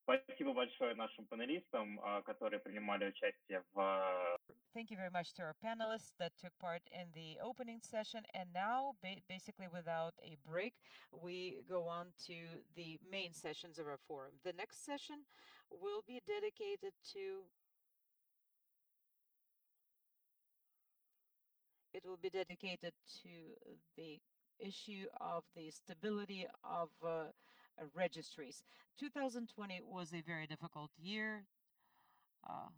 Спасибо большое нашим панелистам, которые принимали участие в. Thank you very much to our panelists that took part in the opening session. And now, basically without a break, we go on to the main sessions of our forum. The next session will be dedicated to the issue of the stability of registries. 2020 was a very difficult year. Uh,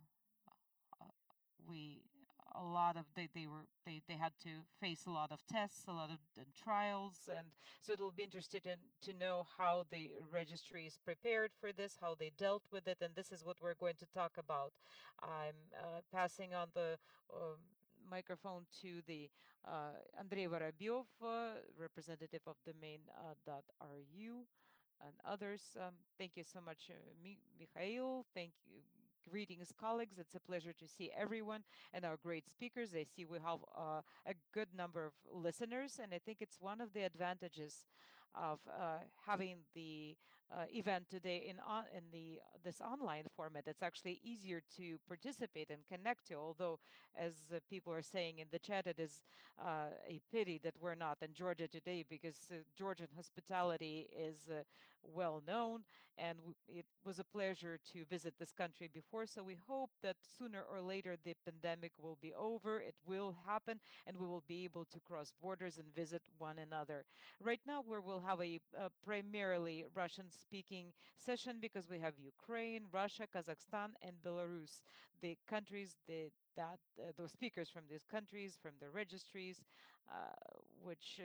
we a lot of they had to face a lot of tests, a lot of trials, and so it'll be interesting to know how the registry is prepared for this, how they dealt with it, and this is what we're going to talk about. I'm passing on the microphone to the Andrei Vorobyov, representative of domain.ru, and others. Thank you so much, Mikhail. Thank you. Greetings, colleagues. It's a pleasure to see everyone and our great speakers. I see we have a good number of listeners, and I think it's one of the advantages of having the event today in this online format. It's actually easier to participate and connect to. Although, as people are saying in the chat, it is a pity that we're not in Georgia today, because Georgian hospitality is well known, and it was a pleasure to visit this country before. So we hope that sooner or later the pandemic will be over. It will happen, and we will be able to cross borders and visit one another. Right now, we will have a primarily Russian-speaking session, because we have Ukraine, Russia, Kazakhstan, and Belarus, the countries that those speakers from these countries, from the registries, which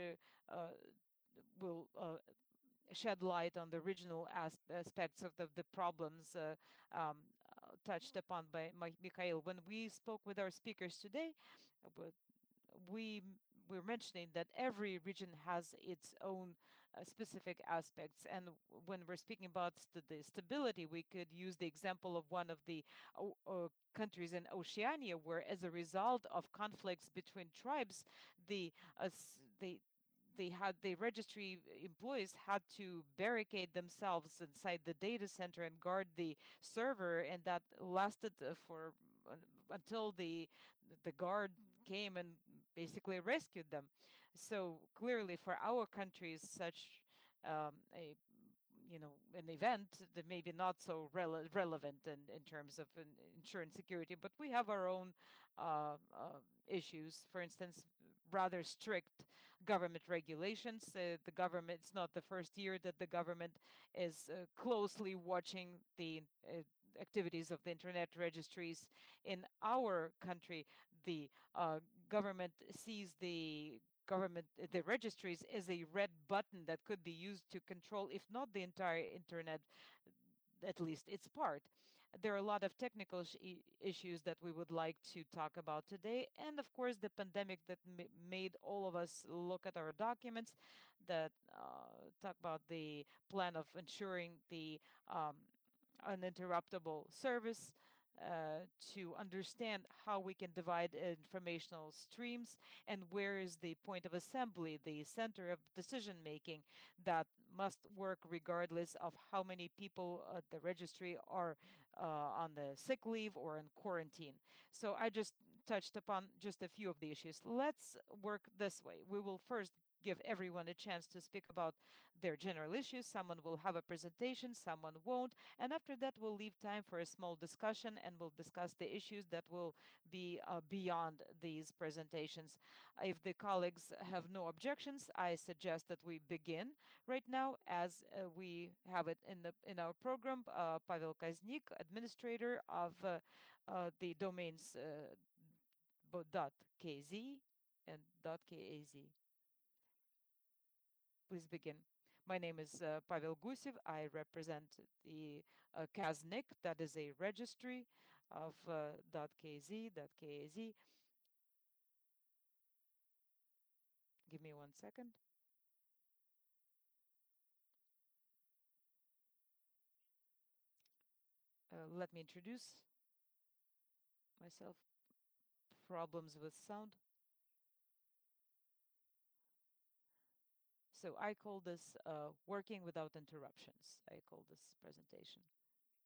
will shed light on the regional aspects of the problems touched upon by Mikhail. When we spoke with our speakers today, uh, we were mentioning that every region has its own specific aspects, and when we're speaking about the stability, we could use the example of one of the countries in Oceania, where as a result of conflicts between tribes, the they had the registry employees had to barricade themselves inside the data center and guard the server, and that lasted for until the guard came and basically rescued them. So clearly, for our countries, such a an event that maybe not so relevant in terms of insurance security, but we have our own issues. For instance, rather strict government regulations. The government, it's not the first year that the government is closely watching the activities of the internet registries. In our country, the government sees the registries as a red button that could be used to control, if not the entire internet, at least its part. There are a lot of technical issues that we would like to talk about today. And of course, the pandemic that made all of us look at our documents that talk about the plan of ensuring the uninterruptible service, to understand how we can divide informational streams, and where is the point of assembly, the center of decision making, that must work regardless of how many people at the registry are on the sick leave or in quarantine. So I just touched upon just a few of the issues. Let's work this way. We will first give everyone a chance to speak about their general issues. Someone will have a presentation, someone won't. And after that, we'll leave time for a small discussion, and we'll discuss the issues that will be beyond these presentations. If the colleagues have no objections, I suggest that we begin right now, as we have it in our program. Pavel Kaznik, administrator of the domains .kz and .kaz. Please begin. My name is Pavel Gusev. I represent the Kaznik, that is a registry of .kz, .kaz. Give me 1 second. Let me introduce myself. Problems with sound. So I call this working without interruptions. I call this presentation.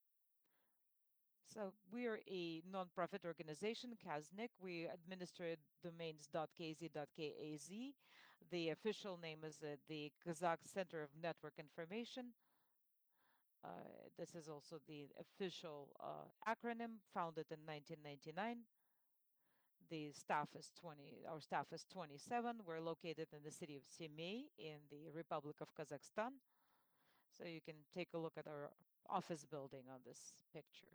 So we are a nonprofit organization, KAZNIK. We administer domains .kz.kaz. The official name is the Kazakh Center of Network Information. This is also the official acronym, founded in 1999. The staff is 20, our staff is 27. We're located in the city of Semey in the Republic of Kazakhstan. So you can take a look at our office building on this picture.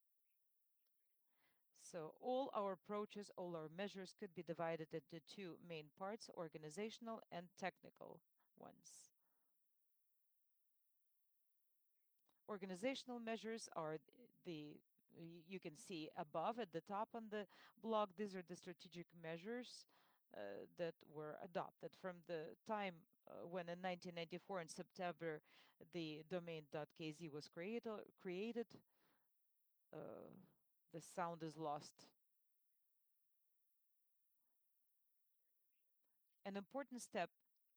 So all our approaches, all our measures could be divided into two main parts, organizational and technical ones. Organizational measures are you can see above at the top on the block, these are the strategic measures that were adopted from the time when in 1994 in September the domain .kz was created. The sound is lost. An important step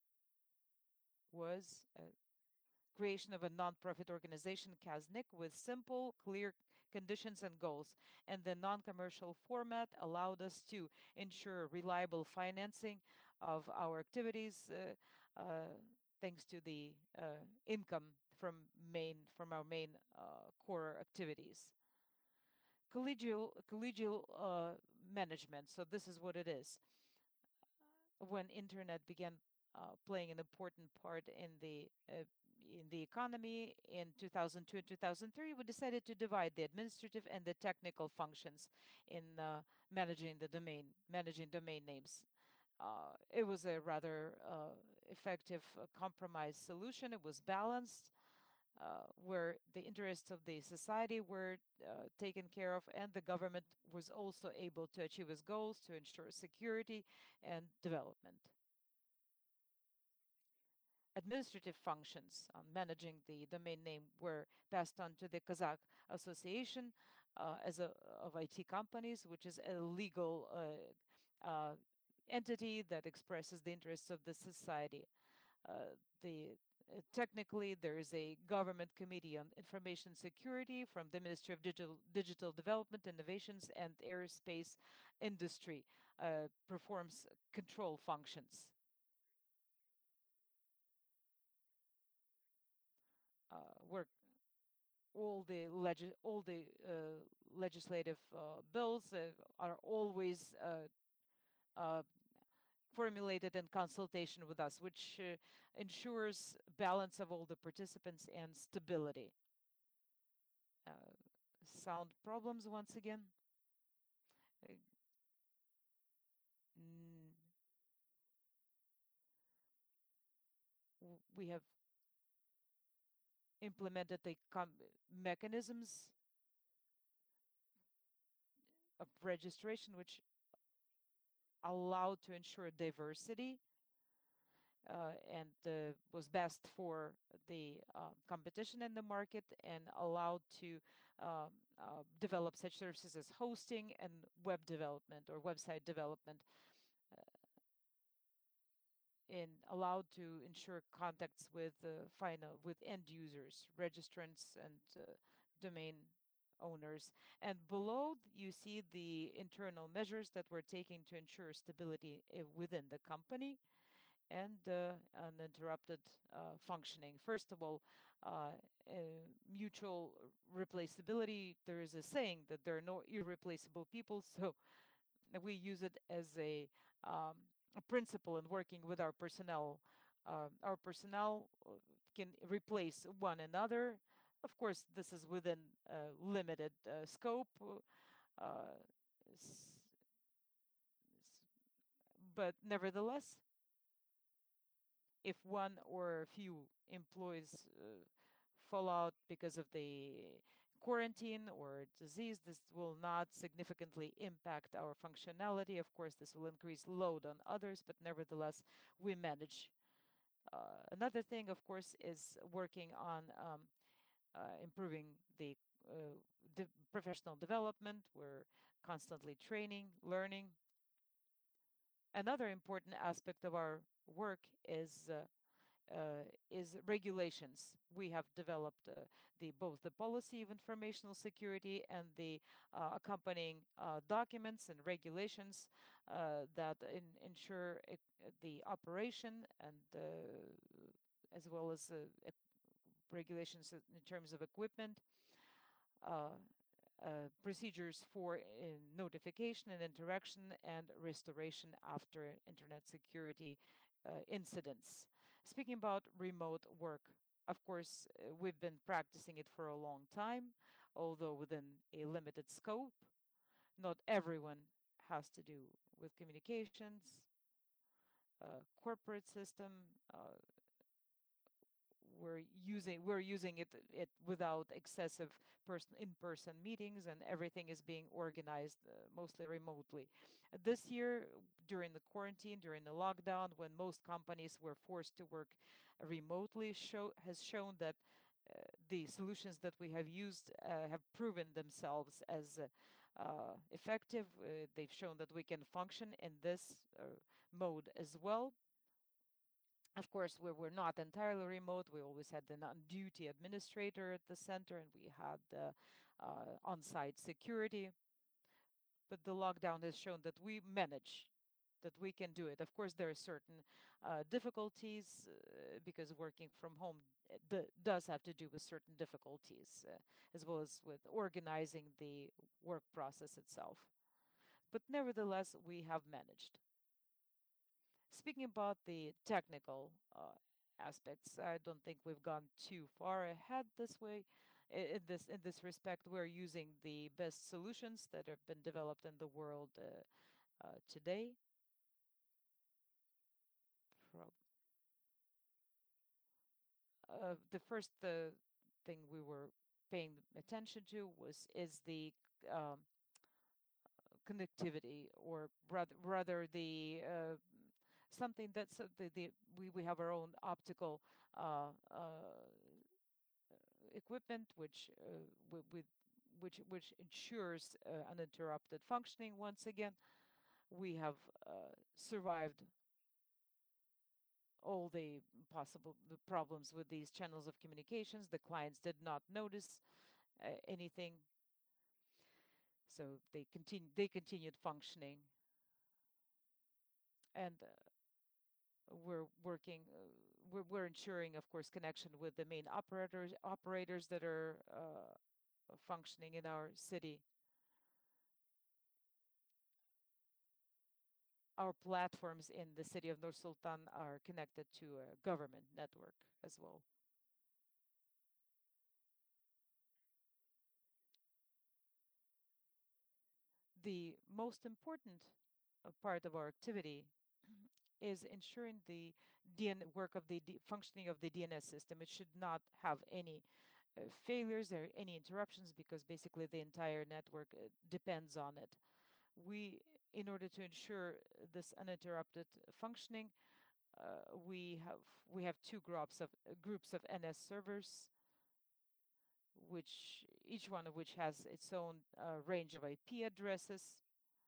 was creation of a non-profit organization, KAZNIK, with simple, clear conditions and goals. And the non-commercial format allowed us to ensure reliable financing of our activities thanks to the income from our main core activities. Collegial management. So this is what it is. When internet began playing an important part in the economy in 2002 and 2003, we decided to divide the administrative and the technical functions in managing domain names. It was a rather effective compromise solution. It was balanced, where the interests of the society were taken care of, and the government was also able to achieve its goals to ensure security and development. Administrative functions on managing the domain name were passed on to the Kazakh Association of IT companies, which is a legal entity that expresses the interests of the society. Technically, there is a government committee on information security from the Ministry of Digital Development, Innovations, and Aerospace Industry, performs control functions. Work all the legislative bills are always formulated in consultation with us, which ensures balance of all the participants and stability. Sound problems once again. We have implemented the mechanisms of registration which allowed to ensure diversity and was best for the competition in the market and allowed to develop such services as hosting and web development or website development, and allowed to ensure contacts with end users, registrants, and domain owners. And below you see the internal measures that we're taking to ensure stability within the company and uninterrupted functioning. First of all, mutual replaceability. There is a saying that there are no irreplaceable people, so we use it as a principle in working with our personnel. Our personnel can replace one another. Of course, this is within limited scope, but nevertheless, if one or a few employees fall out because of the quarantine or disease, this will not significantly impact our functionality. Of course, this will increase load on others, but nevertheless, we manage. Another thing, of course, is working on improving the professional development. We're constantly training, learning. Another important aspect of our work is is regulations. We have developed both the policy of informational security and the accompanying documents and regulations that ensure the operation and as well as regulations in terms of equipment, uh, procedures for notification and interaction and restoration after internet security incidents. Speaking about remote work, of course, we've been practicing it for a long time, although within a limited scope. Not everyone has to do with communications, corporate system, we're using it without excessive in-person meetings, and everything is being organized mostly remotely. This year, during the quarantine, during the lockdown, when most companies were forced to work remotely, has shown that the solutions that we have used have proven themselves as effective. They've shown that we can function in this mode as well. Of course, we were not entirely remote. We always had an on-duty administrator at the center, and we had on-site security. But the lockdown has shown that we manage, that we can do it. Of course, there are certain difficulties because working from home does have to do with certain difficulties, as well as with organizing the work process itself. But nevertheless, we have managed. Speaking about the technical aspects, I don't think we've gone too far ahead this way. In this respect, we're using the best solutions that have been developed in the world today. Prob- the first thing we were paying attention to is the um, connectivity, or rather the something that's we have our own optical equipment which ensures uninterrupted functioning. Once again, we have survived all the possible problems with these channels of communications. The clients did not notice anything, so they continued functioning, and we're working we're ensuring, of course, connection with the main operators that are functioning in our city. Our platforms in the city of Nur Sultan are connected to a government network as well. The most important part of our activity is ensuring the work of the functioning of the DNS system. It should not have any failures or any interruptions, because basically the entire network depends on it. We, in order to ensure this uninterrupted functioning, we have two groups of NS servers, which each one of which has its own range of IP addresses.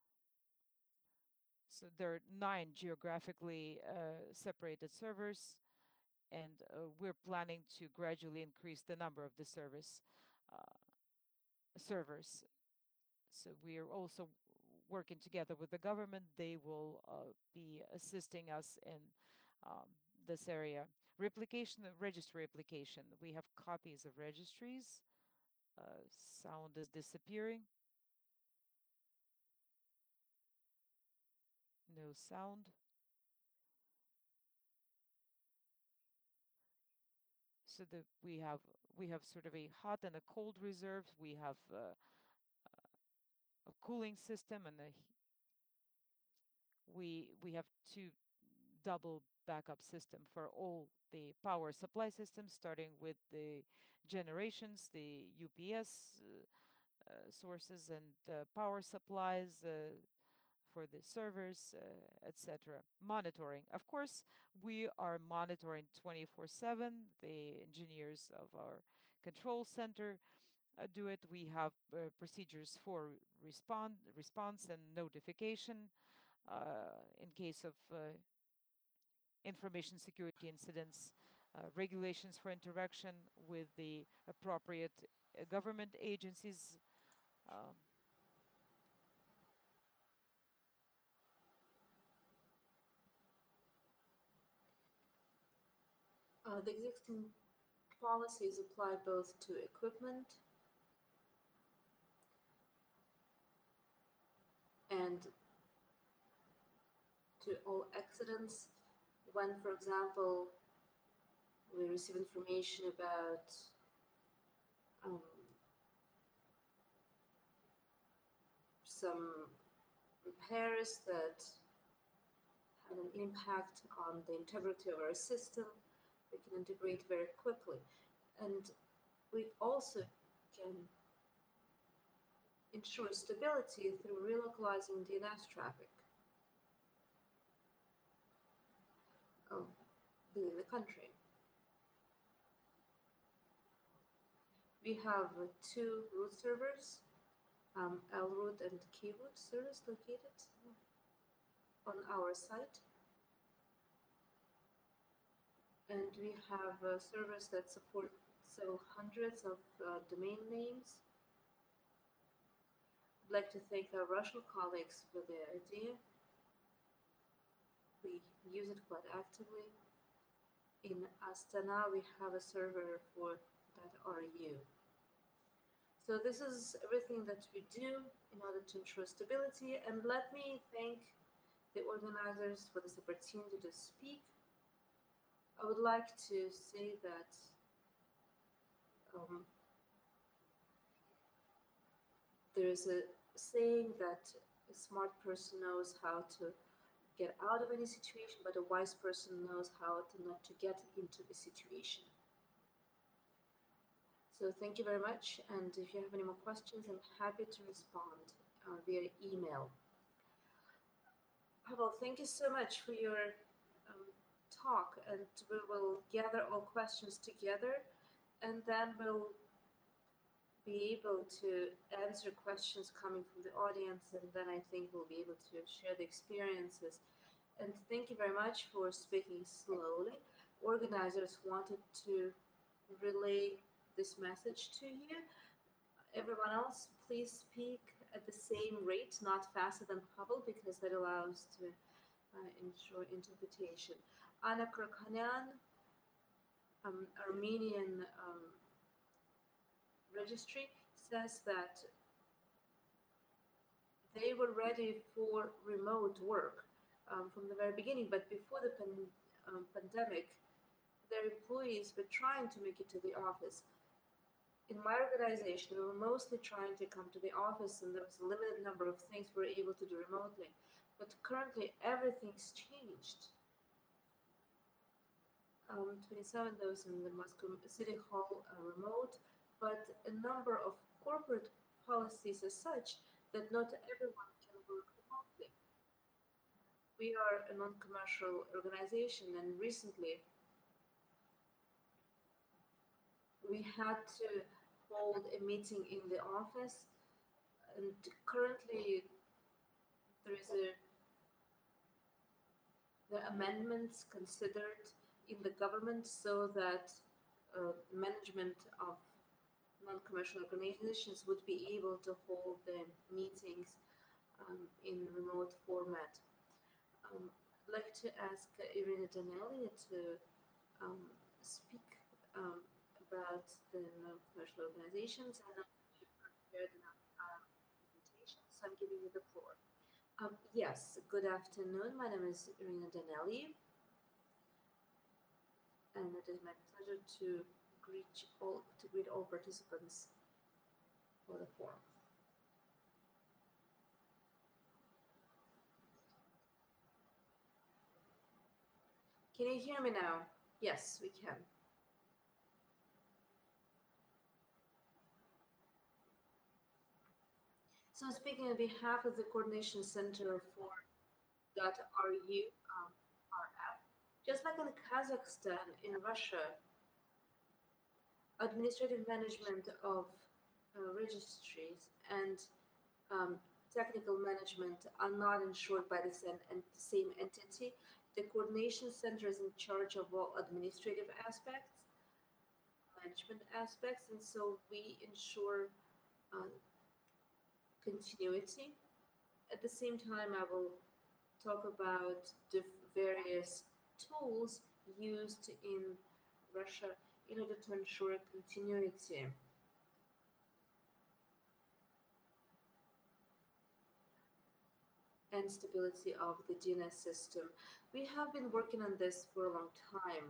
So there are 9 geographically separated servers, and we're planning to gradually increase the number of the uh, servers. So we are also working together with the government. They will be assisting us in um, this area. Replication of registry application. We have copies of registries. Sound is disappearing. No sound. So that we have sort of a hot and a cold reserve. We have a cooling system, and we have two double backup system for all the power supply systems, starting with the generations, the UPS sources, and power supplies for the servers, etc. Monitoring. Of course, we are monitoring 24/7. The engineers of our control center do it. We have procedures for response and notification in case of information security incidents. regulations for interaction with the appropriate government agencies. Um, The existing policies apply both to equipment and to all accidents. When, for example, we receive information about um, some repairs that have an impact on the integrity of our system, we can integrate very quickly. And we also can ensure stability through relocalizing DNS traffic within the country. We have two root servers, LRoot and KRoot servers located on our site. And we have servers that support several hundreds of domain names. I'd like to thank our Russian colleagues for their idea. We use it quite actively. In Astana, we have a server for .ru. So this is everything that we do in order to ensure stability. And let me thank the organizers for this opportunity to speak. I would like to say that there is a saying that a smart person knows how to get out of any situation, but a wise person knows how to not to get into the situation. So thank you very much, and if you have any more questions, I'm happy to respond via email. Pavel, thank you so much for your talk, and we will gather all questions together, and then we'll be able to answer questions coming from the audience, and then I think we'll be able to share the experiences. And thank you very much for speaking slowly. Organizers wanted to relay this message to you. Everyone else, please speak at the same rate, not faster than Pavel, because that allows to ensure interpretation. Anna Kurkanyan, Armenian registry, says that they were ready for remote work from the very beginning, but before the pandemic, their employees were trying to make it to the office. In my organization, we were mostly trying to come to the office, and there was a limited number of things we were able to do remotely. But currently, everything's changed. 27 those in the Moscow City Hall are remote, but a number of corporate policies are such that not everyone can work remotely. We are a non-commercial organization, and recently we had to hold a meeting in the office, and currently there is the amendments considered in the government so that management of non-commercial organizations would be able to hold the meetings in remote format. I'd like to ask Irina Danelli to speak about the non-commercial organizations. I know you prepared enough presentation, so I'm giving you the floor. Yes, good afternoon. My name is Irina Danelli, and it is my pleasure to greet all participants for the forum. Can you hear me now? Yes, we can. So I'm speaking on behalf of the Coordination Center for .ru RF. Just like in Kazakhstan, in Russia, administrative management of registries and technical management are not ensured by the same entity, The coordination center is in charge of all administrative aspects, management aspects, and so we ensure uh, continuity. At the same time, I will talk about the various tools used in Russia in order to ensure continuity. And stability of the DNS system. We have been working on this for a long time.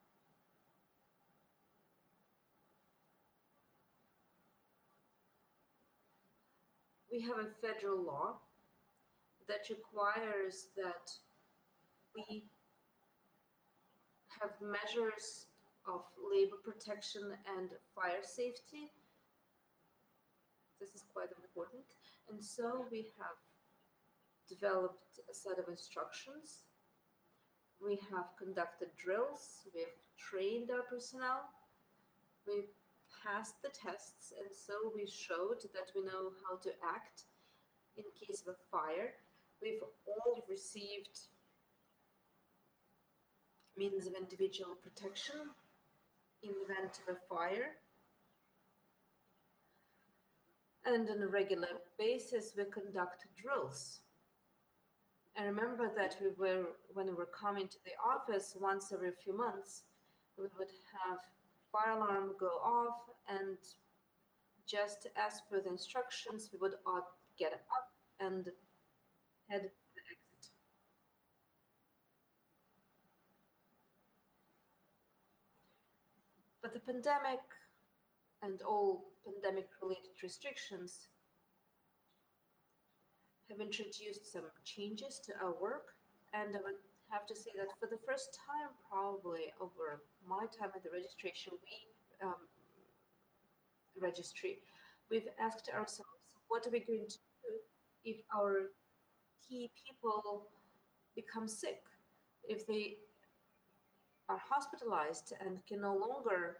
We have a federal law that requires that we have measures of labor protection and fire safety. This is quite important. And so we have developed a set of instructions. We have conducted drills. We have trained our personnel. We passed the tests, and so we showed that we know how to act in case of a fire. We've all received means of individual protection in the event of a fire. And on a regular basis, we conduct drills. I remember that when we were coming to the office once every few months, we would have fire alarm go off, and just as per the instructions, we would all get up and head to the exit. But the pandemic and all pandemic-related restrictions have introduced some changes to our work, and I would have to say that for the first time, probably over my time at the registry, we've asked ourselves, what are we going to do if our key people become sick, if they are hospitalized and can no longer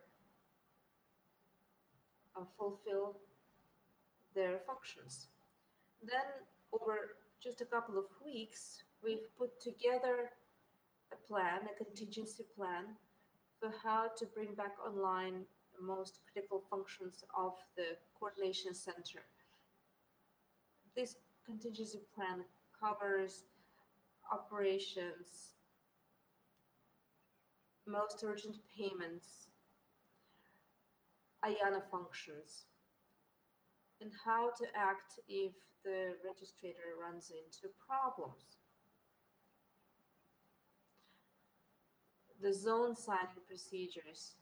fulfill their functions. Then, over just a couple of weeks, we've put together a plan, a contingency plan, for how to bring back online the most critical functions of the coordination center. This contingency plan covers operations, most urgent payments, IANA functions, and how to act if the registrator runs into problems. The zone signing procedures.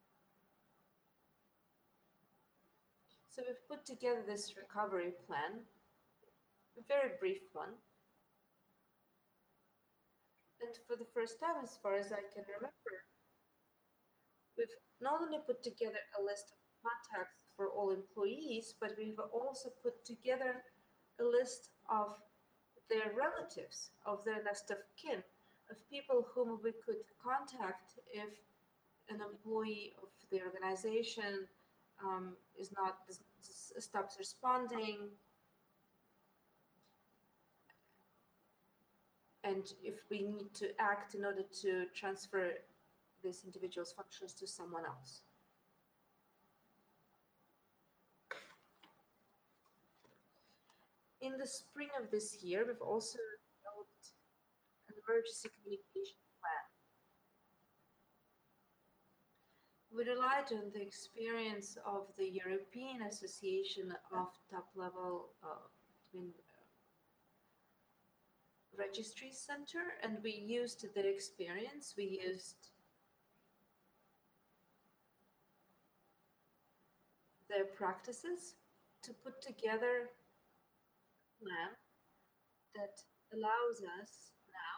So we've put together this recovery plan, a very brief one. And for the first time, as far as I can remember, we've not only put together a list of contacts for all employees, but we've also put together a list of their relatives, of their next of kin, of people whom we could contact if an employee of the organization stops responding, and if we need to act in order to transfer this individual's functions to someone else. In the spring of this year, we've also developed an emergency communication plan. We relied on the experience of the European Association of Top-Level Registry Center, and we used their experience. We used their practices to put together a plan that allows us now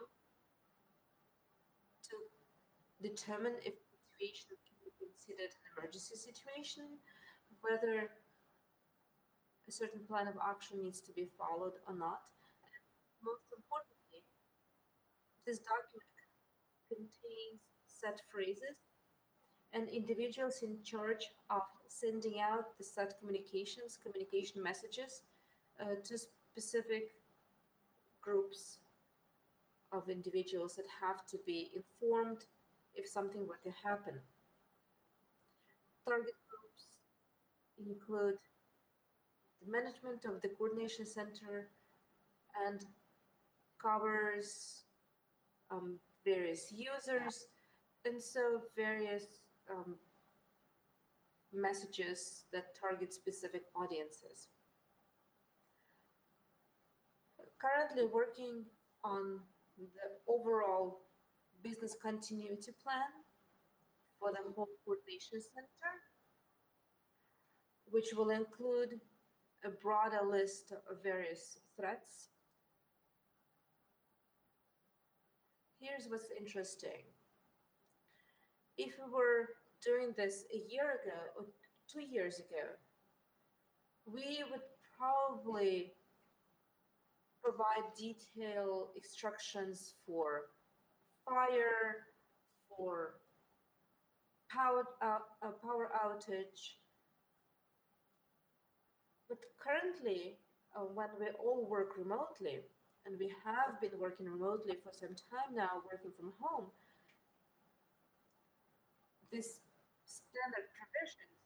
to determine if the situation can be considered an emergency situation, whether a certain plan of action needs to be followed or not. And most importantly, this document contains set phrases and individuals in charge of sending out the set communication messages to specific groups of individuals that have to be informed if something were to happen. Target groups include the management of the coordination center and covers various users, and so various um, messages that target specific audiences. Currently working on the overall business continuity plan for the whole coordination center, which will include a broader list of various threats. Here's what's interesting. If we were doing this a year ago or 2 years ago, we would probably provide detailed instructions for fire, for power outage. But currently, when we all work remotely, and we have been working remotely for some time now, working from home, these standard provisions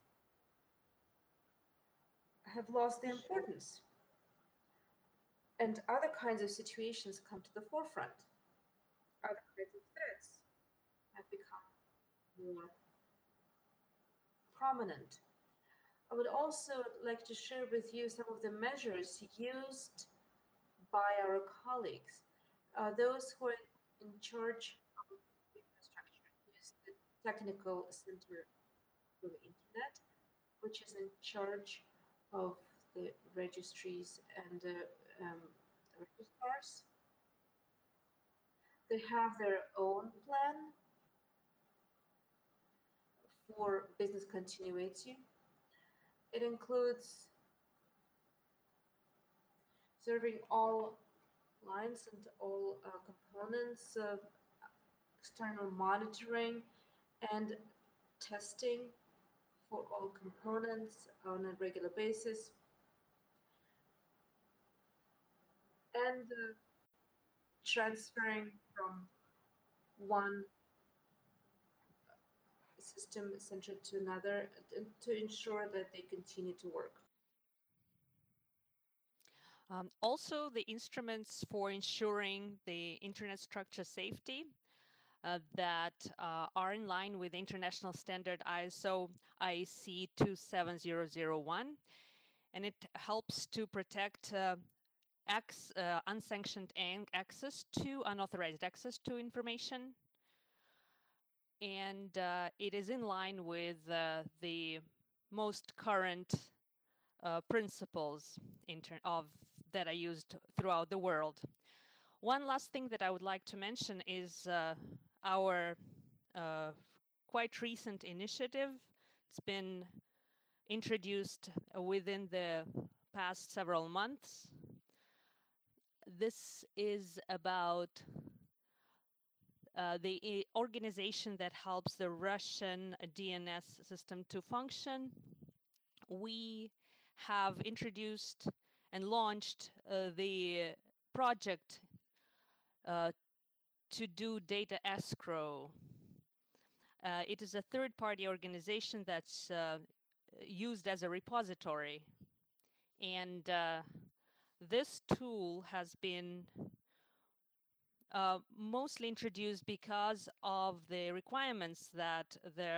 have lost their importance. And other kinds of situations come to the forefront. Other kinds of threats have become more prominent. I would also like to share with you some of the measures used by our colleagues. Those who are in charge of infrastructure use the Technical Center for the Internet, which is in charge of the registries and the registrars. They have their own plan for business continuity. It includes serving all lines and all components, external monitoring and testing for all components on a regular basis, and transferring from one system center to another to ensure that they continue to work. Also, the instruments for ensuring the internet structure safety that are in line with international standard ISO IEC 27001, and it helps to protect unsanctioned access to unauthorized access to information, and it is in line with the most current principles of that are used throughout the world. One last thing that I would like to mention is our quite recent initiative. It's been introduced within the past several months. This is about the organization that helps the Russian DNS system to function. We have introduced and launched the project to do data escrow. It is a third-party organization that's used as a repository, and this tool has been mostly introduced because of the requirements that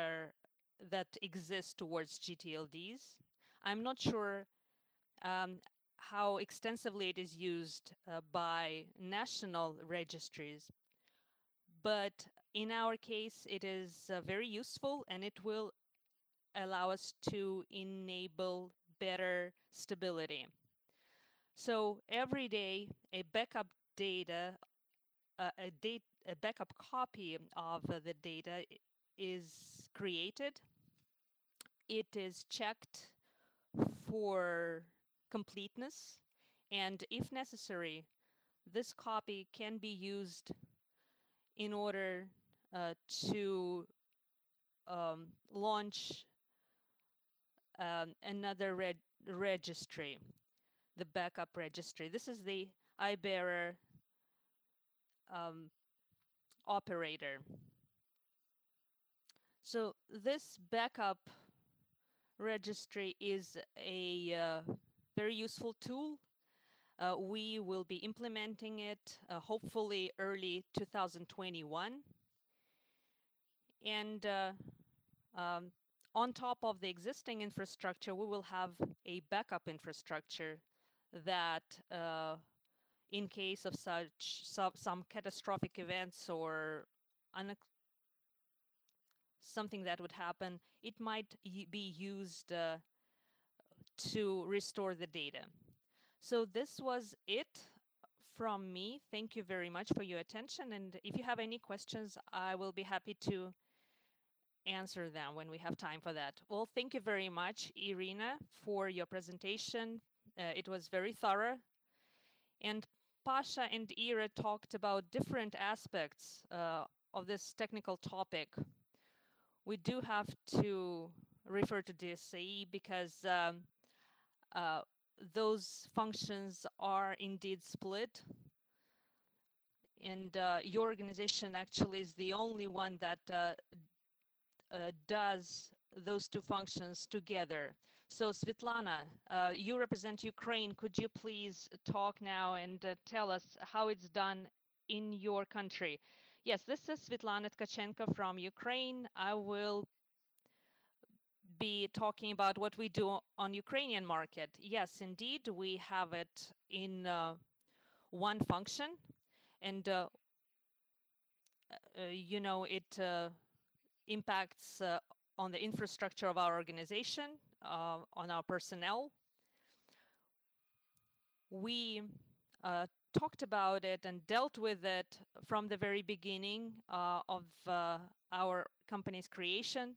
exist towards GTLDs. I'm not sure how extensively it is used by national registries, but in our case, it is very useful, and it will allow us to enable better stability. So every day, a backup data, a backup copy of the data is created. It is checked for completeness, and if necessary, this copy can be used in order to launch another registry, the backup registry. This is the iBearer operator. So this backup registry is a very useful tool. We will be implementing it hopefully early 2021. And on top of the existing infrastructure, we will have a backup infrastructure that in case of some catastrophic events or something that would happen, it might be used to restore the data. So this was it from me. Thank you very much for your attention. And if you have any questions, I will be happy to answer them when we have time for that. Well, thank you very much, Irina, for your presentation. It was very thorough. And Pasha and Ira talked about different aspects of this technical topic. We do have to refer to DSAE because those functions are indeed split. And your organization actually is the only one that does those two functions together. So Svetlana, you represent Ukraine. Could you please talk now and tell us how it's done in your country? Yes, this is Svetlana Tkachenko from Ukraine. I will be talking about what we do on Ukrainian market. Yes, indeed, we have it in one function, and you know, it impacts on the infrastructure of our organization, on our personnel. We talked about it and dealt with it from the very beginning of our company's creation.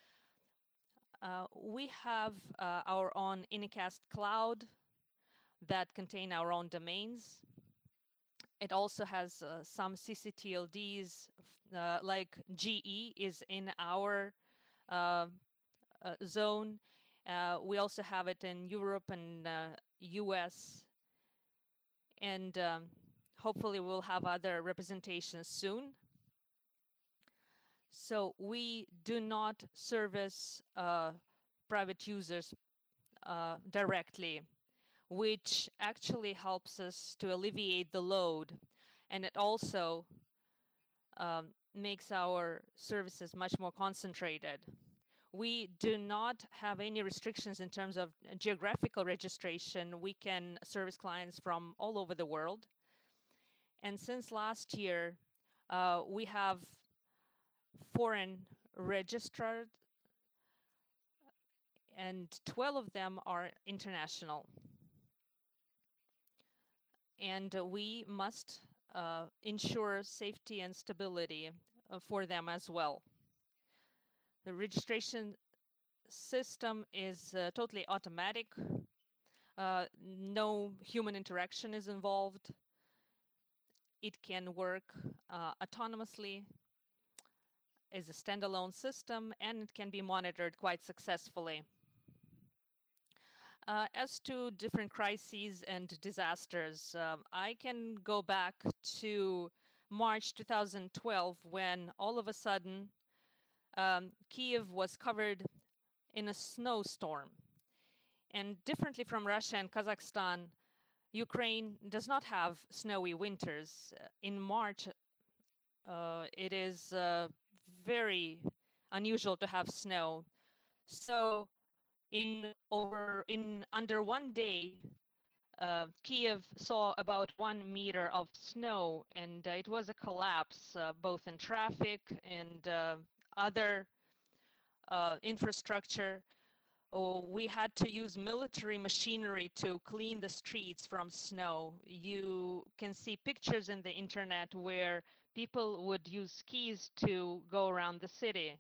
We have our own Unicast cloud that contain our own domains. It also has some CCTLDs, like GE is in our zone. We also have it in Europe and US, and hopefully we'll have other representations soon. So we do not service private users directly, which actually helps us to alleviate the load. And it also makes our services much more concentrated. We do not have any restrictions in terms of geographical registration. We can service clients from all over the world. And since last year, we have foreign registered, and 12 of them are international. And we must ensure safety and stability for them as well. The registration system is totally automatic. No human interaction is involved. It can work autonomously as a standalone system, and it can be monitored quite successfully. As to different crises and disasters, I can go back to March 2012 when all of a sudden Kiev was covered in a snowstorm. And differently from Russia and Kazakhstan, Ukraine does not have snowy winters. In March, it is very unusual to have snow. So in under one day, Kiev saw about 1 meter of snow, and it was a collapse both in traffic and other infrastructure. We had to use military machinery to clean the streets from snow. You can see pictures in the internet where people would use skis to go around the city.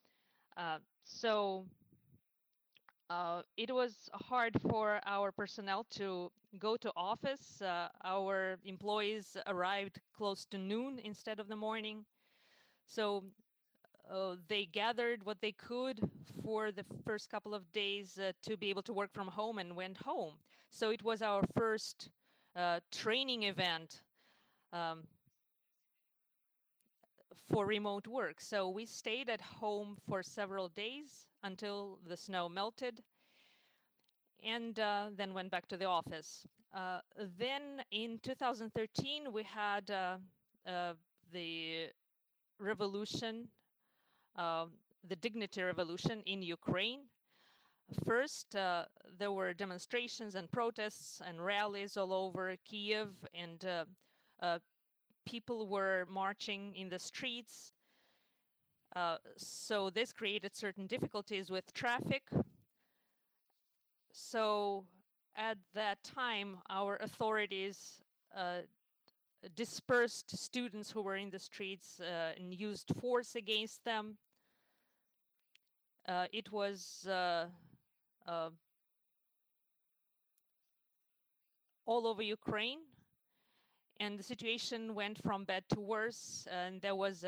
So it was hard for our personnel to go to office. Our employees arrived close to noon instead of the morning. So they gathered what they could for the first couple of days to be able to work from home and went home. So it was our first training event for remote work. So we stayed at home for several days until the snow melted, and then went back to the office. Then in 2013, we had the revolution, uh, the Dignity Revolution in Ukraine. First, there were demonstrations and protests and rallies all over Kiev, and people were marching in the streets. So this created certain difficulties with traffic. So at that time, our authorities dispersed students who were in the streets and used force against them. It was all over Ukraine, and the situation went from bad to worse. And there was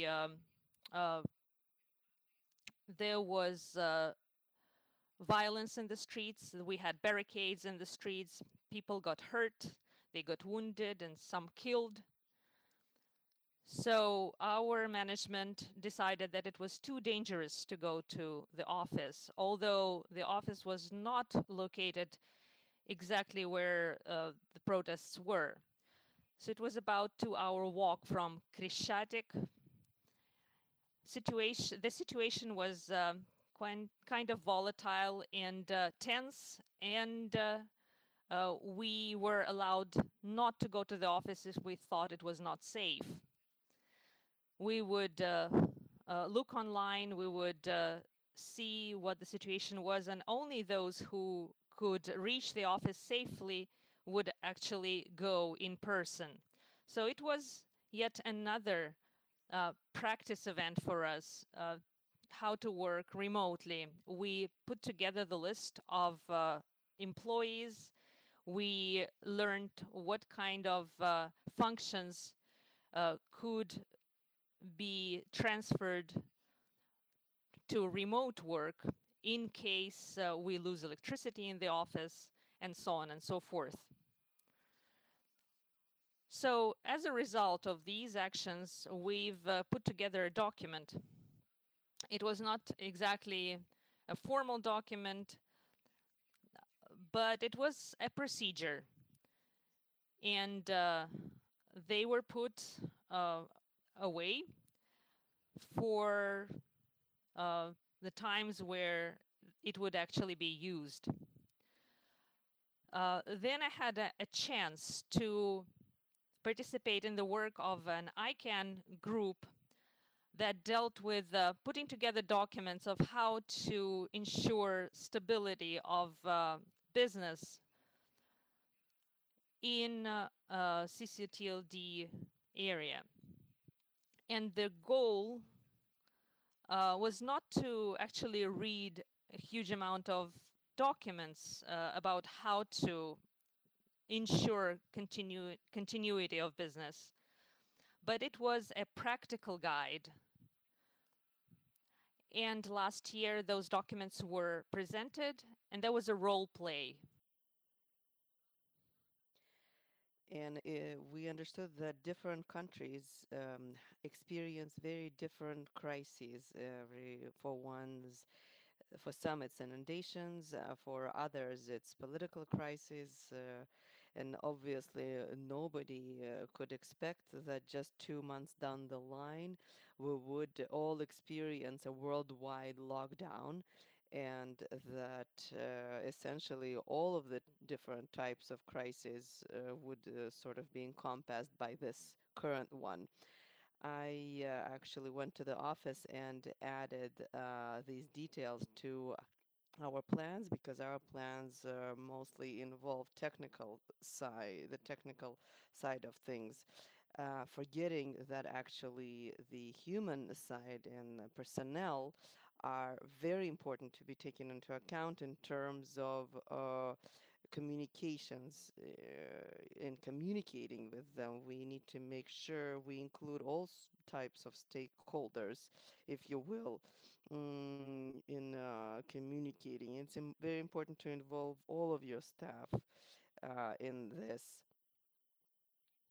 violence in the streets. We had barricades in the streets. People got hurt, they got wounded, and some killed. So our management decided that it was too dangerous to go to the office, although the office was not located exactly where the protests were. So it was about 2-hour walk from Krishatik. The situation was kind of volatile and tense, and we were allowed not to go to the office if we thought it was not safe. We would look online, we would see what the situation was, and only those who could reach the office safely would actually go in person. So it was yet another practice event for us, how to work remotely. We put together the list of employees. We learned what kind of functions could be transferred to remote work in case we lose electricity in the office, and so on and so forth. So as a result of these actions, we've put together a document. It was not exactly a formal document, but it was a procedure. And they were put away for the times where it would actually be used. Then I had a chance to participate in the work of an ICANN group that dealt with putting together documents of how to ensure stability of business in CCTLD area. And the goal was not to actually read a huge amount of documents about how to ensure continuity of business, but it was a practical guide. And last year, those documents were presented, and there was a role play. And we understood that different countries experience very different crises. For some, it's inundations. For others, it's political crisis. And obviously, nobody could expect that just 2 months down the line, we would all experience a worldwide lockdown, and that essentially all of the different types of crises would sort of be encompassed by this current one. I actually went to the office and added these details to our plans, because our plans mostly involve the technical side of things, forgetting that actually the human side and personnel are very important to be taken into account in terms of communications. In communicating with them, we need to make sure we include all types of stakeholders, if you will, in communicating. It's very important to involve all of your staff in this.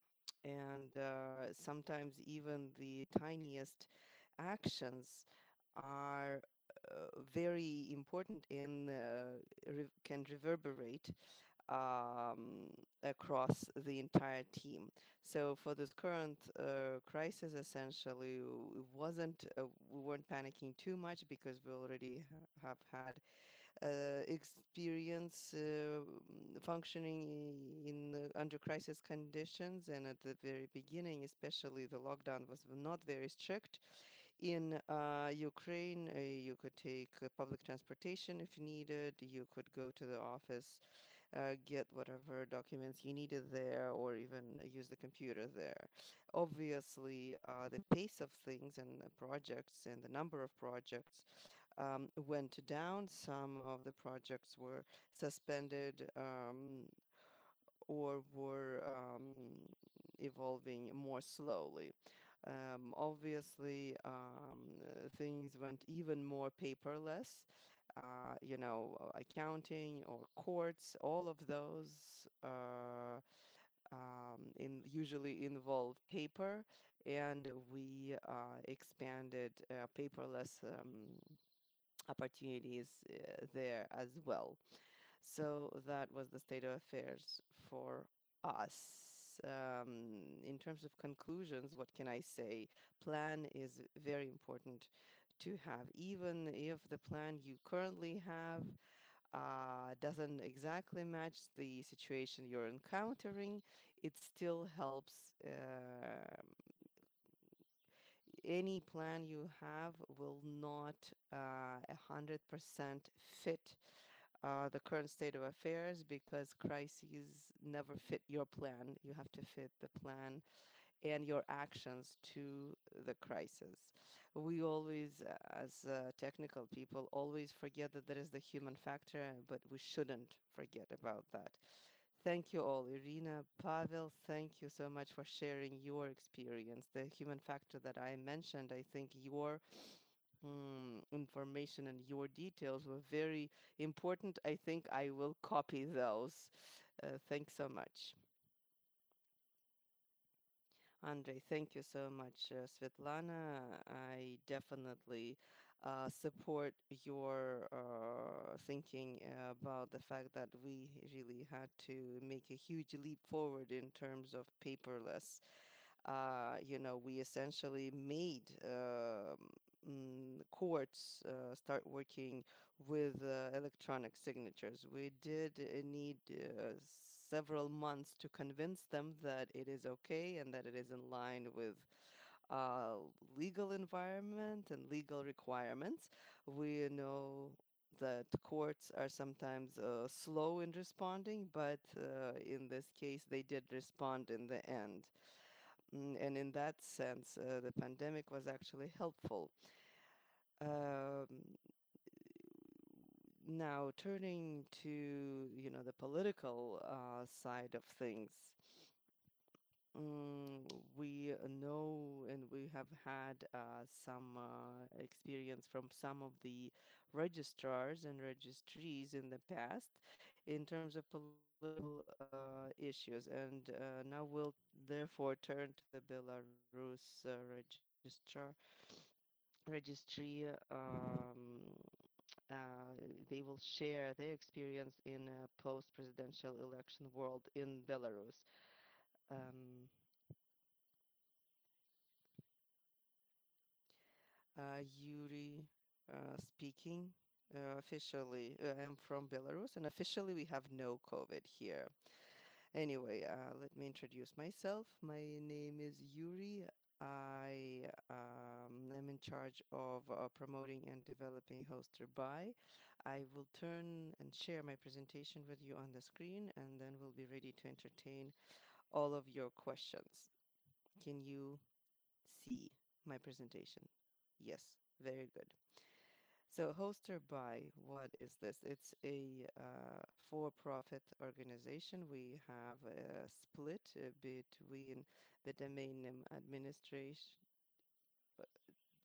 and sometimes even the tiniest actions are very important and can reverberate um, across the entire team. So for this current crisis, essentially, we weren't panicking too much because we already have had experience functioning in under crisis conditions, and at the very beginning, especially, the lockdown was not very strict. In Ukraine, you could take public transportation if needed. You could go to the office, get whatever documents you needed there, or even use the computer there. Obviously, the pace of things and the projects and the number of projects went down. Some of the projects were suspended or were evolving more slowly. Obviously, things went even more paperless. Accounting or courts, all of those usually involve paper, and we expanded paperless opportunities there as well. So that was the state of affairs for us. In terms of conclusions, what can I say? Plan is very important to have. Even if the plan you currently have doesn't exactly match the situation you're encountering, it still helps. Any plan you have will not 100% fit the current state of affairs, because crises never fit your plan. You have to fit the plan and your actions to the crisis. We always, as technical people, always forget that there is the human factor, but we shouldn't forget about that. Thank you all. Irina, Pavel, thank you so much for sharing your experience. The human factor that I mentioned, I think your information and your details were very important. I think I will copy those. Thanks so much. Andrei, thank you so much, Svetlana. I definitely support your thinking about the fact that we really had to make a huge leap forward in terms of paperless. We essentially made courts start working with electronic signatures. We did need several months to convince them that it is okay and that it is in line with uh, legal environment and legal requirements. We know that courts are sometimes slow in responding, but in this case, they did respond in the end. And in that sense, the pandemic was actually helpful. Um, Now, turning to the political side of things, we know and we have had some experience from some of the registrars and registries in the past in terms of political issues, and now we'll therefore turn to the Belarus registry. They will share their experience in a post-presidential election world in Belarus. Um, Yuri speaking. Officially, I'm from Belarus, and officially, we have no COVID here. Anyway, let me introduce myself. My name is Yuri. I am in charge of promoting and developing Hoster Buy. I will turn and share my presentation with you on the screen, and then we'll be ready to entertain all of your questions. Can you see my presentation? Yes, very good. So Hoster Buy, what is this? It's a for-profit organization. We have a split between the domain name administration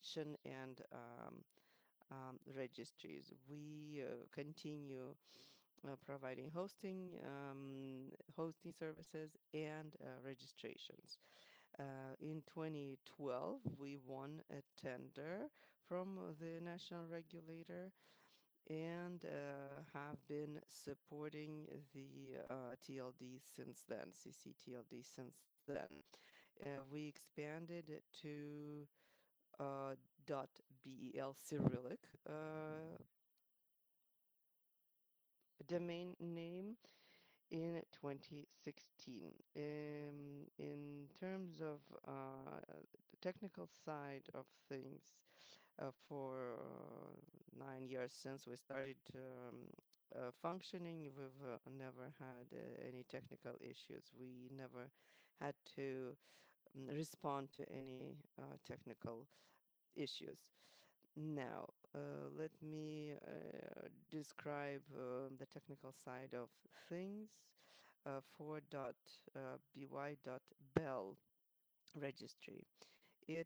and registries. We continue providing hosting services, and registrations. In 2012, we won a tender from the national regulator and have been supporting the TLD since then, CCTLD since then. We expanded to .bel Cyrillic domain name in 2016. In terms of the technical side of things, for 9 years since we started functioning, we've never had any technical issues. We never had to respond to any technical issues. Now, let me describe the technical side of things for .by.bel registry. It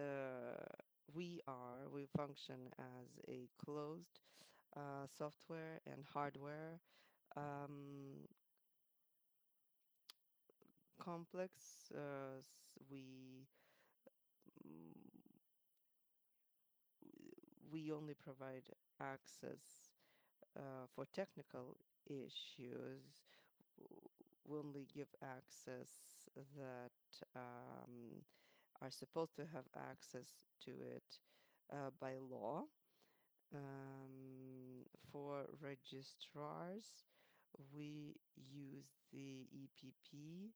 we function as a closed software and hardware complex. Mm, we only provide access for technical issues. We only give access that are supposed to have access to it by law. For registrars, we use the EPP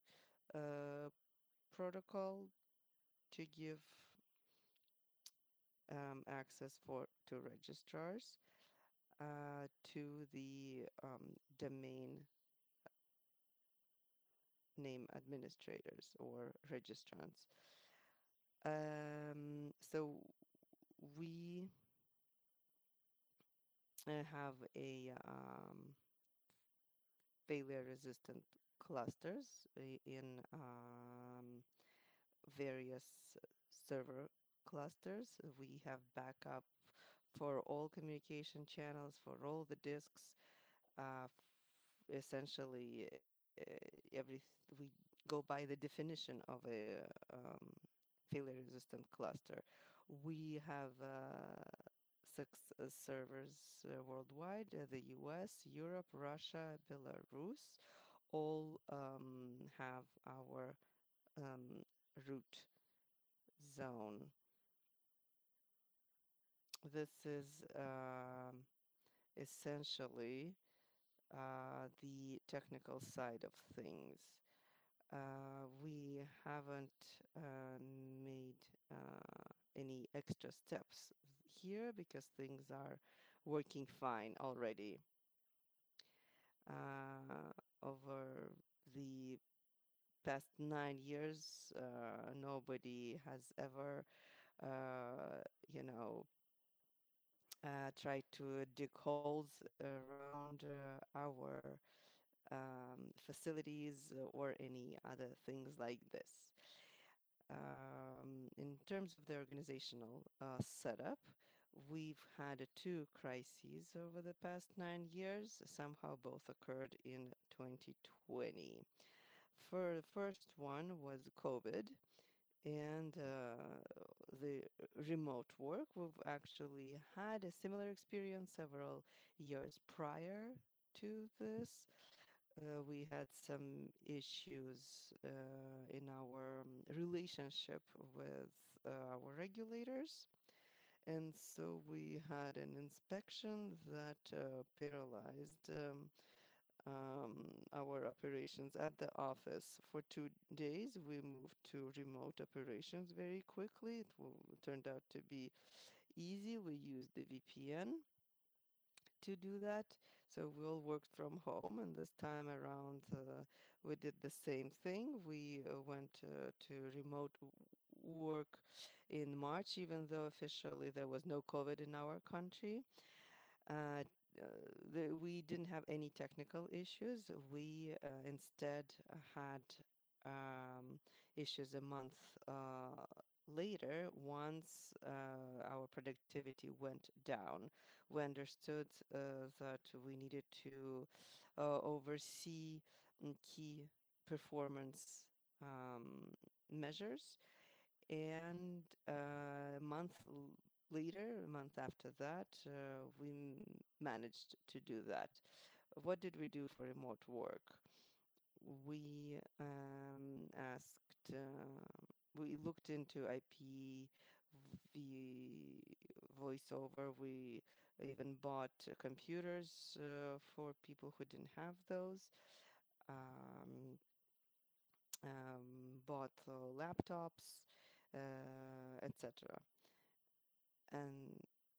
protocol to give access to registrars to the domain name administrators or registrants. So we have a failure-resistant clusters in various server clusters. We have backup for all communication channels, for all the disks. Essentially, we go by the definition of a failure-resistant cluster. We have six servers worldwide: the US, Europe, Russia, Belarus. All have our root zone. This is essentially the technical side of things. We haven't made any extra steps here because things are working fine already. Over the past 9 years, nobody has ever, you know, tried to dig holes around our facilities or any other things like this. In terms of the organizational setup, we've had two crises over the past 9 years. Somehow both occurred in 2020. For the first one was COVID and the remote work. We've actually had a similar experience several years prior to this. We had some issues in our relationship with our regulators. And so we had an inspection that paralyzed our operations at the office for 2 days. We moved to remote operations very quickly. Turned out to be easy. We used the VPN to do that. So we all worked from home, and this time around we did the same thing. We went to remote work in March, even though officially there was no COVID in our country. Uh, we didn't have any technical issues. We instead had issues a month later, once our productivity went down, we understood that we needed to oversee key performance measures. And a month later, a month after that, we managed to do that. What did we do for remote work? We we looked into voice over. We even bought computers for people who didn't have those. Um, bought laptops, etc. And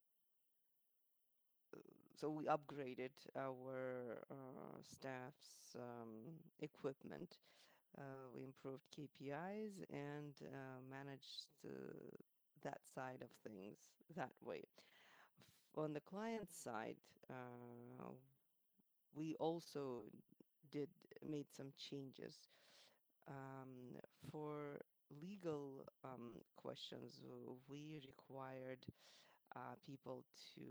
so we upgraded our staff's equipment. We improved KPIs and managed that side of things that way. On the client side, we also did made some changes um, for legal questions. We required people to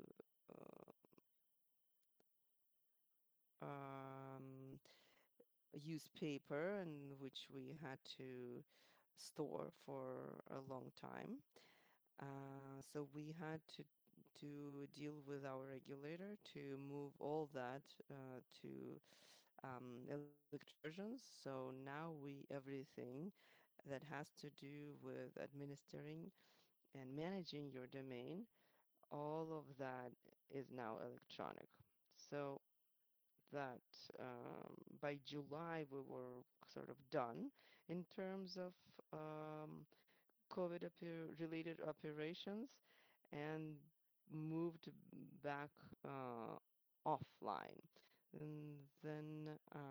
um, use paper, and which we had to store for a long time. So we had to deal with our regulator to move all that to electronic versions. So now everything that has to do with administering and managing your domain, all of that is now electronic. So that by July we were sort of done in terms of COVID related operations and moved back offline. And then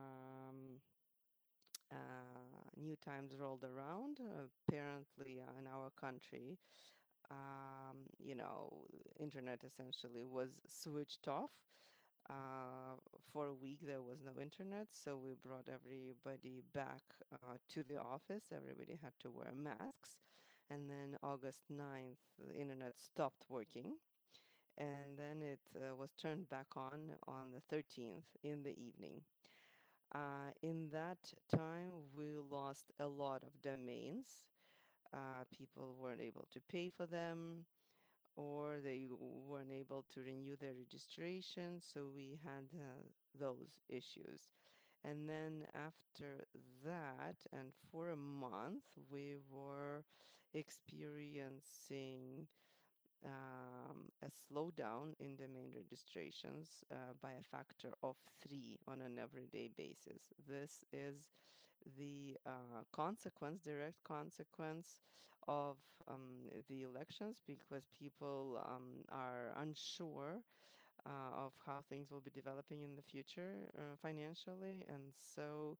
new times rolled around. Apparently, in our country, you know, internet essentially was switched off. For a week, there was no internet, so we brought everybody back to the office. Everybody had to wear masks. And then August 9th, the internet stopped working. And then it was turned back on the 13th in the evening. In that time, we lost a lot of domains. People weren't able to pay for them, or they weren't able to renew their registration, so we had those issues. And then after that, and for a month, we were experiencing a slowdown in domain registrations by a factor of 3 on an everyday basis. This is the direct consequence of the elections, because people are unsure of how things will be developing in the future financially, and so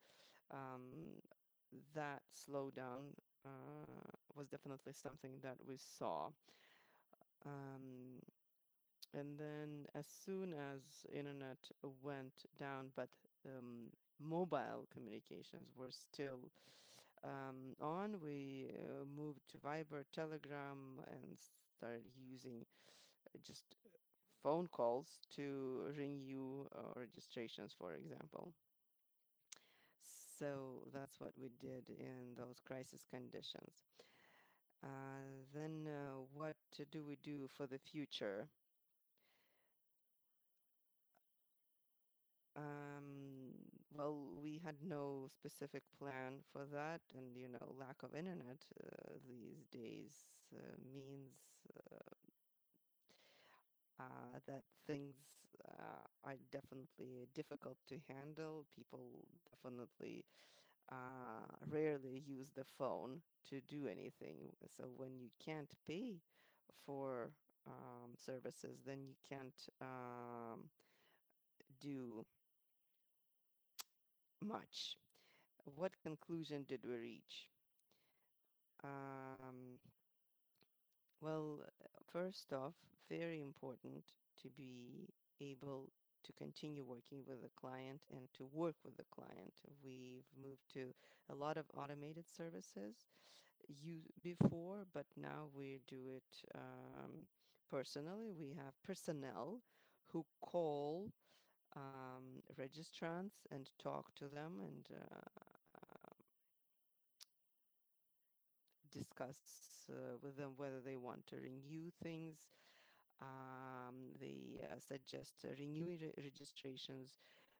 that slowdown was definitely something that we saw. Um, and then as soon as internet went down, but mobile communications were still on, we moved to Viber, Telegram, and started using just phone calls to renew registrations, for example. So that's what we did in those crisis conditions. Then what do we do for the future? Well, we had no specific plan for that, and lack of internet these days means that things are definitely difficult to handle. People definitely rarely use the phone to do anything. So when you can't pay for services, then you can't do much. What conclusion did we reach? Um, well, first off, very important to be able to continue working with the client and to work with the client. We've moved to a lot of automated services, before, but now we do it personally. We have personnel who call registrants and talk to them and discuss with them whether they want to renew things. They suggest renewing registrations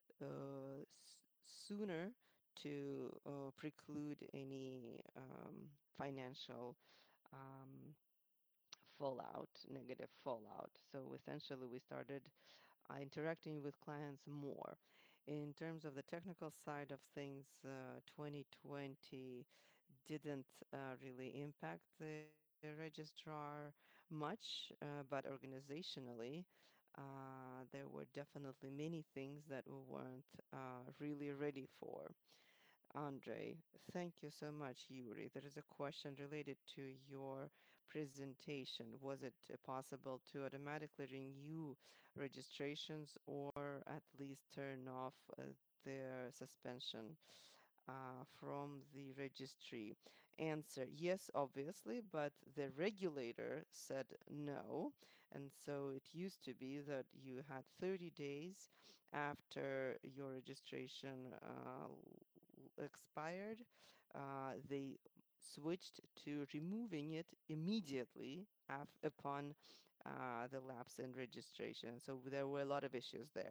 sooner to preclude any financial um, fallout, negative fallout. So essentially, we started interacting with clients more. In terms of the technical side of things, 2020 didn't really impact the registrar much, but organizationally, there were definitely many things that we weren't really ready for. Andre, thank you so much, Yuri. There is a question related to your presentation. Was it possible to automatically renew registrations or at least turn off their suspension from the registry? Answer, yes, obviously, but the regulator said no. And so it used to be that you had 30 days after your registration expired. They switched to removing it immediately upon the lapse in registration. So there were a lot of issues there.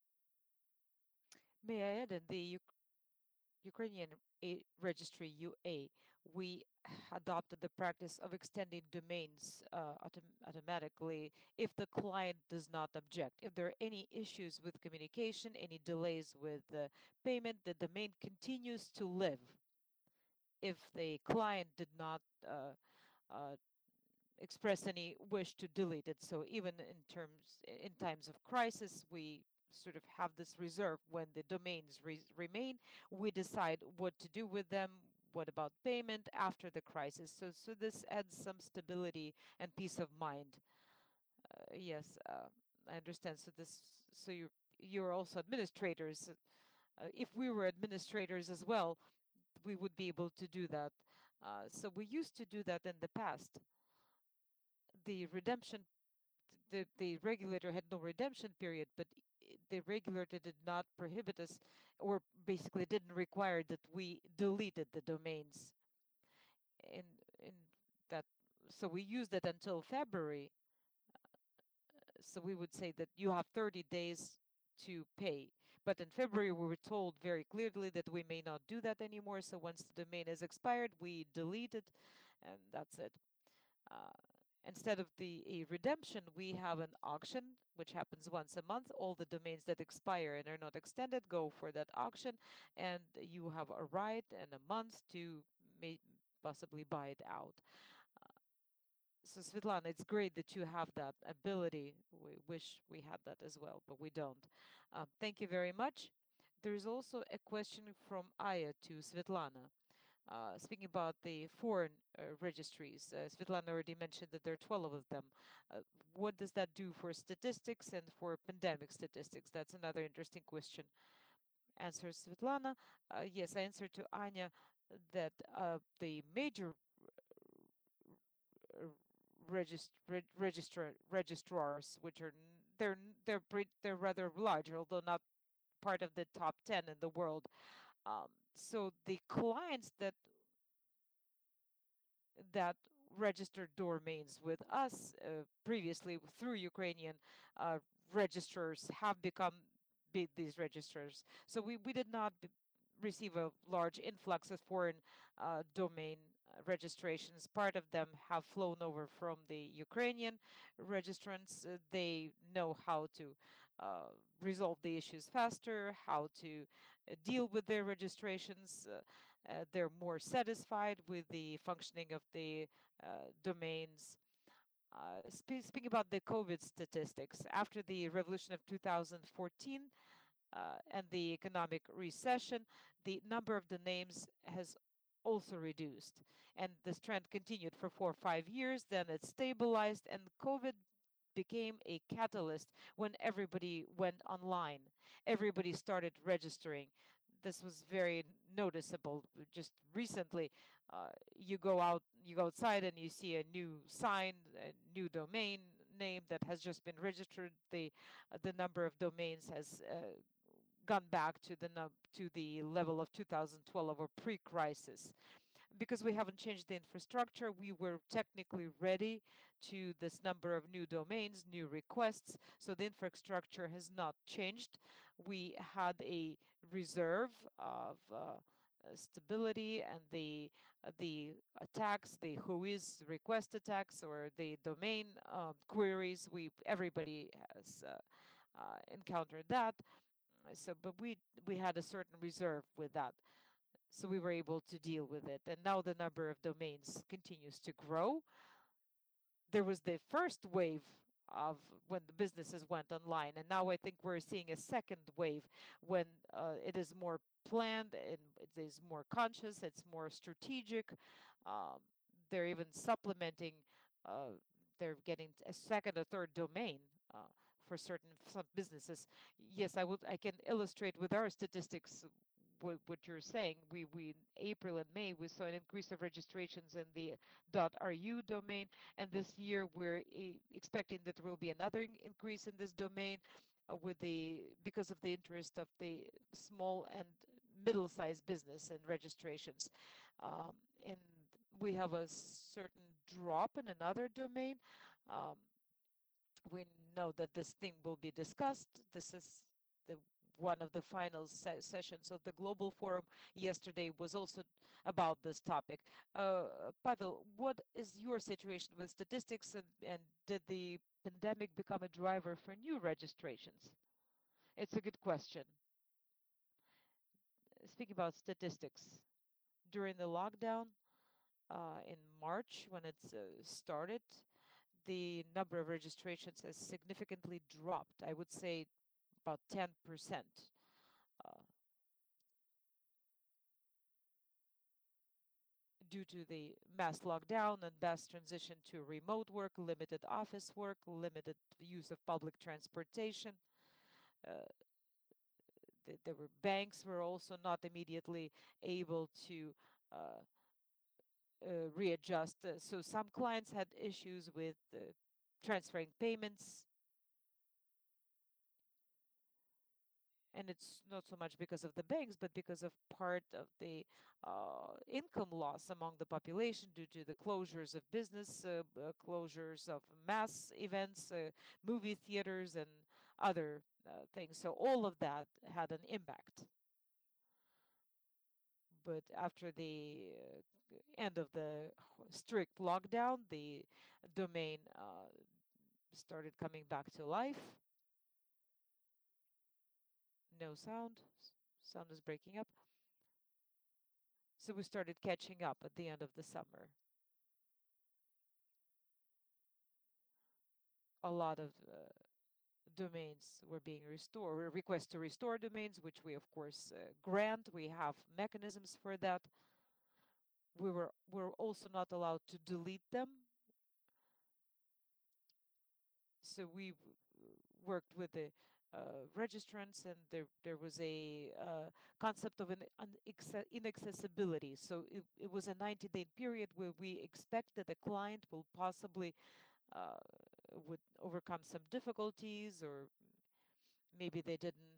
May I add, in the Ukrainian registry UA, we adopted the practice of extending domains automatically if the client does not object. If there are any issues with communication, any delays with payment, the domain continues to live. If the client did not uh, express any wish to delete it. So even in times of crisis, we sort of have this reserve. When the domains remain, we decide what to do with them. What about payment after the crisis? So this adds some stability and peace of mind. Yes, I understand. So you're also administrators. If we were administrators as well, we would be able to do that. So we used to do that in the past. The redemption, the regulator had no redemption period, but the regulator did not prohibit us, or basically didn't require that we deleted the domains in in that. So we used it until February. So we would say that you have 30 days to pay. But in February, we were told very clearly that we may not do that anymore. So once the domain is expired, we delete it, and that's it. Uh, Instead of a redemption, we have an auction, which happens once a month. All the domains that expire and are not extended go for that auction, and you have a right and a month to possibly buy it out. So Svetlana, it's great that you have that ability. We wish we had that as well, but we don't. Thank you very much. There's also a question from Aya to Svetlana. Speaking about the foreign registries, Svetlana already mentioned that there are 12 of them. What does that do for statistics and for pandemic statistics? That's another interesting question. Answer Svetlana. Yes, I answered to Anya that the major uh, registrars, which are they're rather large, although not part of the top 10 in the world. So the clients that registered domains with us previously through Ukrainian uh, registrars have become these registrars. So we did not receive a large influx of foreign domain registrations. Part of them have flown over from the Ukrainian registrants. They know how to resolve the issues faster, how to deal with their registrations. They're more satisfied with the functioning of the domains. Speaking about the COVID statistics, after the revolution of 2014 and the economic recession, the number of the names has also reduced. And this trend continued for 4 or 5 years, then it stabilized, and COVID became a catalyst when everybody went online. Everybody started registering. this was very noticeable. Just recently, you go outside and you see a new sign, a new domain name that has just been registered. The number of domains has gone back to the level of 2012 or pre-crisis. Because we haven't changed the infrastructure, we were technically ready to this number of new domains, new requests. So the infrastructure has not changed. We had a reserve of stability, and the attacks, the whois request attacks or the domain queries, everybody has encountered that. So, but we had a certain reserve with that. So we were able to deal with it. And now the number of domains continues to grow. There was the first wave of when the businesses went online, and now I think we're seeing a second wave when it is more planned and it is more conscious, it's more strategic. Um, they're even supplementing, they're getting a second or third domain for some businesses. Yes, I can illustrate with our statistics what you're saying. We in April and May we saw an increase of registrations in the .ru domain, and this year we're expecting that there will be another increase in this domain because of the interest of the small and middle-sized business and registrations. And we have a certain drop in another domain. Um, we know that this thing will be discussed. This is the one of the final sessions of the Global Forum yesterday was also about this topic. Pavel, what is your situation with statistics, and did the pandemic become a driver for new registrations? It's a good question. Speaking about statistics, during the lockdown in March when it started, the number of registrations has significantly dropped. I would say about 10%. Due to the mass lockdown and mass transition to remote work, limited office work, limited use of public transportation. Banks were also not immediately able to readjust. So some clients had issues with transferring payments. And it's not so much because of the banks, but because of part of the income loss among the population due to the closures of business, closures of mass events, movie theaters, and other things. So all of that had an impact. But after the end of the strict lockdown, the domain started coming back to life. No sound. Sound is breaking up. So we started catching up at the end of the summer. A lot of domains were being restored, requests to restore domains, which we of course grant. We have mechanisms for that. We're also not allowed to delete them. So we worked with the registrants, and there was a concept of inaccessibility. So it was a 90-day period where we expect that the client will possibly would overcome some difficulties, or maybe they didn't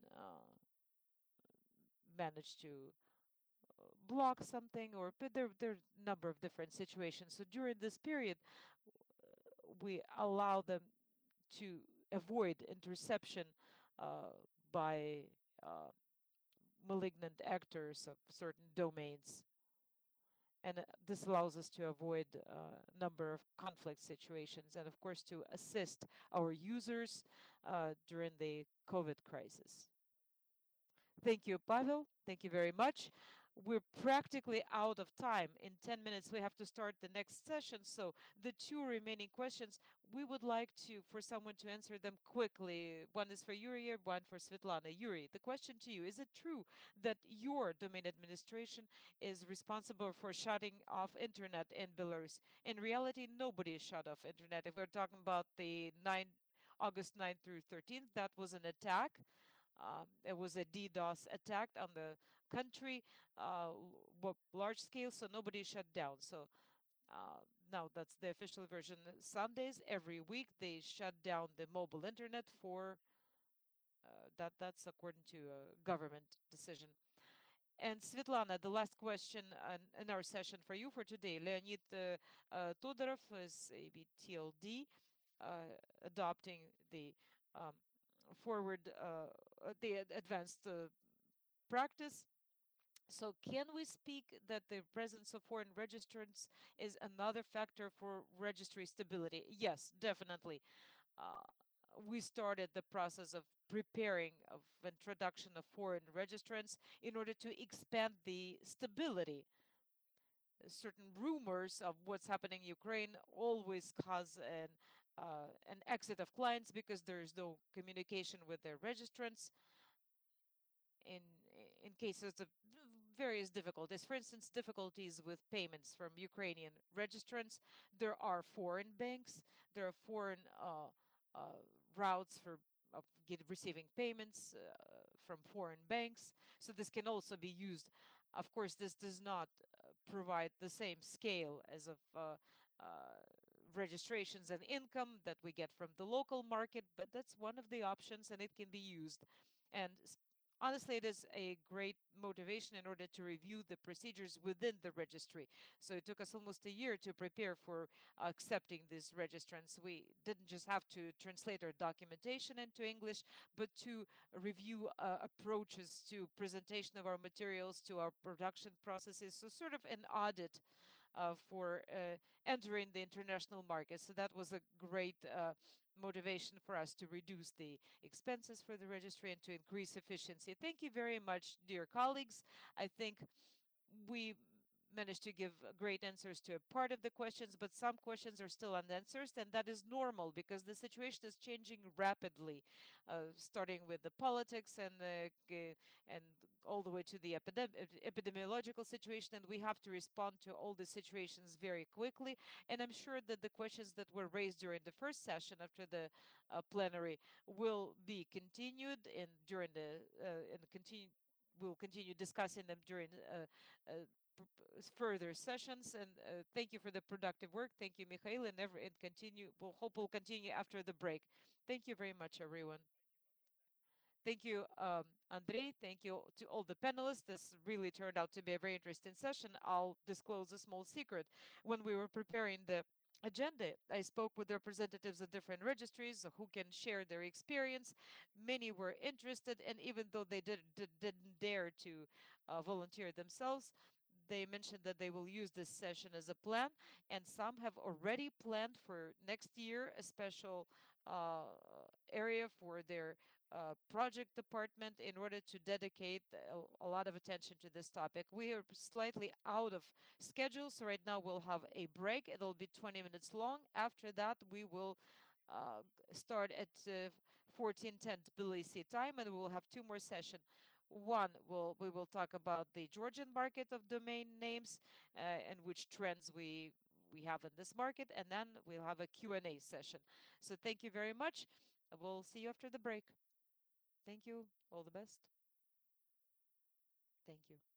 manage to block something, or but there are a number of different situations. So during this period, we allow them to avoid interception by malignant actors of certain domains. And this allows us to avoid a number of conflict situations, and of course to assist our users during the COVID crisis. Thank you, Pavel. Thank you very much. We're practically out of time. In 10 minutes, we have to start the next session. So the two remaining questions, we would like for someone to answer them quickly. One is for Yuri, one for Svetlana. Yuri, the question to you, is it true that your domain administration is responsible for shutting off internet in Belarus? In reality, nobody is shut off internet. If we're talking about the August 9th through 13th, that was an attack. It was a DDoS attack on the country, large scale, so nobody shut down. So now that's the official version. Sundays every week they shut down the mobile internet for that's according to a government decision. And Svetlana, the last question in our session for you for today. Leonid Todorov is ABTLD, adopting the um, the advanced practice. So can we speak that the presence of foreign registrants is another factor for registry stability? Yes, definitely. Uh, we started the process of preparing of introduction of foreign registrants in order to expand the stability. Certain rumors of what's happening in Ukraine always cause an exit of clients because there is no communication with their registrants in in cases of various difficulties. For instance, difficulties with payments from Ukrainian registrants. There are foreign banks. There are foreign uh, routes for receiving payments from foreign banks. So this can also be used. Of course, this does not provide the same scale as of registrations and income that we get from the local market, but that's one of the options and it can be used. And honestly, it is a great motivation in order to review the procedures within the registry. So it took us almost a year to prepare for accepting these registrants. We didn't just have to translate our documentation into English, but to review approaches to presentation of our materials, to our production processes. So sort of an audit for entering the international market. So that was a great motivation for us to reduce the expenses for the registry and to increase efficiency. Thank you very much, dear colleagues. I think we managed to give great answers to a part of the questions, but some questions are still unanswered, and that is normal because the situation is changing rapidly, starting with the politics and all the way to the epidemiological situation, and we have to respond to all the situations very quickly. And I'm sure that the questions that were raised during the first session after the plenary will be continued and during the and continue. We'll continue discussing them during further sessions. And thank you for the productive work. Thank you, Mikhail, and continue. We'll continue after the break. Thank you very much, everyone. Thank you, Andrei. Thank you to all the panelists. This really turned out to be a very interesting session. I'll disclose a small secret. When we were preparing the agenda, I spoke with representatives of different registries who can share their experience. Many were interested, and even though they didn't dare to volunteer themselves, they mentioned that they will use this session as a plan, and some have already planned for next year a special uh, area for their project department in order to dedicate a lot of attention to this topic. We are slightly out of schedule, so right now we'll have a break. It'll be 20 minutes long. After that, we will start at 14:10 Tbilisi time, and we will have two more sessions. One, we will talk about the Georgian market of domain names and which trends we have in this market, and then we'll have a Q&A session. So thank you very much. We'll see you after the break. Thank you. All the best. Thank you.